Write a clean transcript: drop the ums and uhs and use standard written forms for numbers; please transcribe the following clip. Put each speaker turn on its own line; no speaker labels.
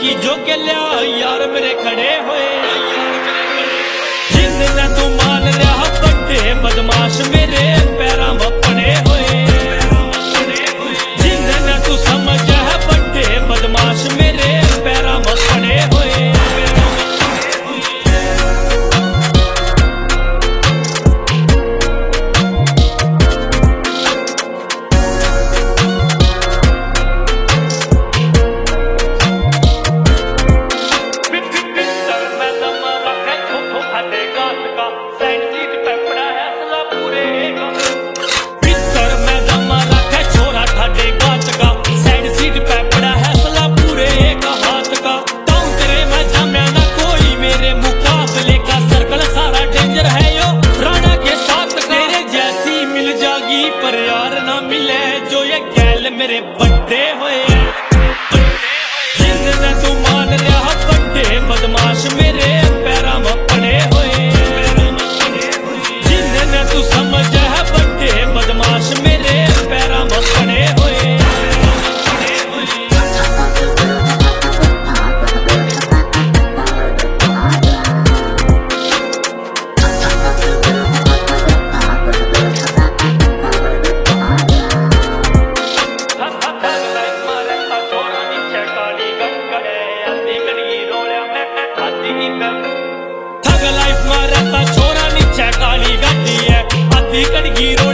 की जो के लिया यार मेरे खड़े हुए, जिनने तू मान रहा बड़े बदमाश मेरे पैरा में पड़े हुए, जिनने तू समझ है बड़े बदमाश मेरे पैरा में पड़े हुए। पर यार ना मिले जो ये गैल मेरे बड्डे होए, जिनने तू मान रहा बड्डे बदमाश मेरे पैरा में पड़े हुए, जिनने तू समझ है बड्डे बदमाश मेरे पैरा में पड़े हुए। थग लाइफ में रहता छोरा नीचे काली गड्डी है, आधी कड़गी